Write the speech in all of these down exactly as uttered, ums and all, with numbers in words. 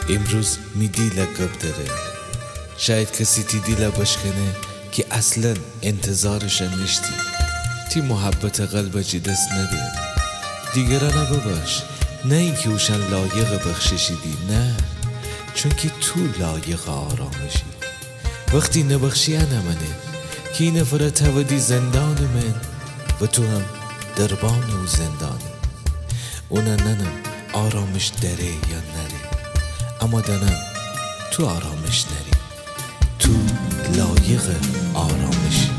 امروز میدی لقب داره، شاید کسی تی دیل بشکنه که اصلا انتظارش نشتی. تی محبت قلب چی دست نده، دیگرانه ببخش، نه اینکه اوشن لایق بخششی دی، نه، چون که تو لایق آرامشی. وقتی نبخشی انمنه که این نفرت هودی زندان من و تو هم دربان و زندانی. اونا ننم آرامش داره یا نره، اما دنم تو آرامش نری، تو لایق آرامشی.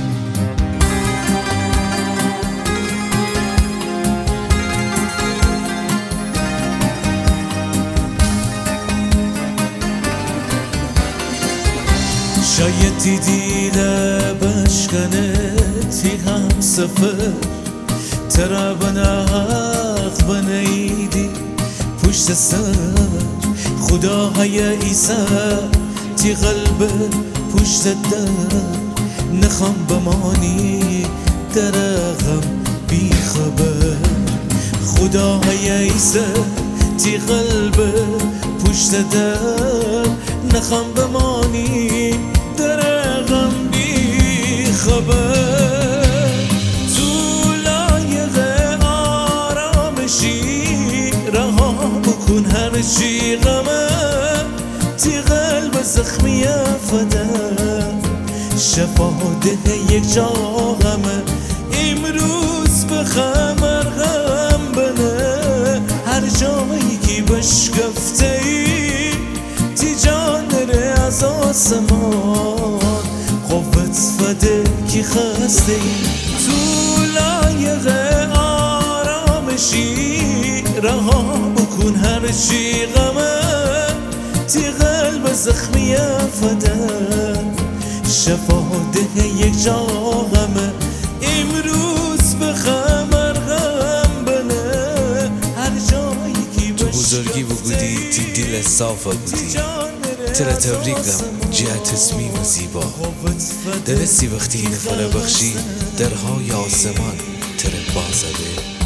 شاید دیدی لبشکنه تی هم سفر ترا بنا حق بنایدی پشت سر خداهای عیسی تی قلب پشت در نخوام بمانی در غم بی خبر. خداهای عیسی تی قلب پشت در نخوام بمانی در غم بی خبر. تو لایق آرامشی رها بکن هر چی غمه، تی قلب زخمی فدا شفا ده یک جا غمه. امروز بخمر غم بنه هر جایی که بشکفته ای تی جان نره از آسمان قوت فده کی خسته ای. تو لایق آرامشی رها بکن هر چی غمه، تی قلب زخمی فدا شفا ده یک جا غمه. امروز بخمر غم بنه هر جایی که بزرگی بودی تی دل صافه بودی. ترا تبریکم جهت تصمیم زیبا، دلستی وقتی نفر بخشی درهای آسمان ترا بازده.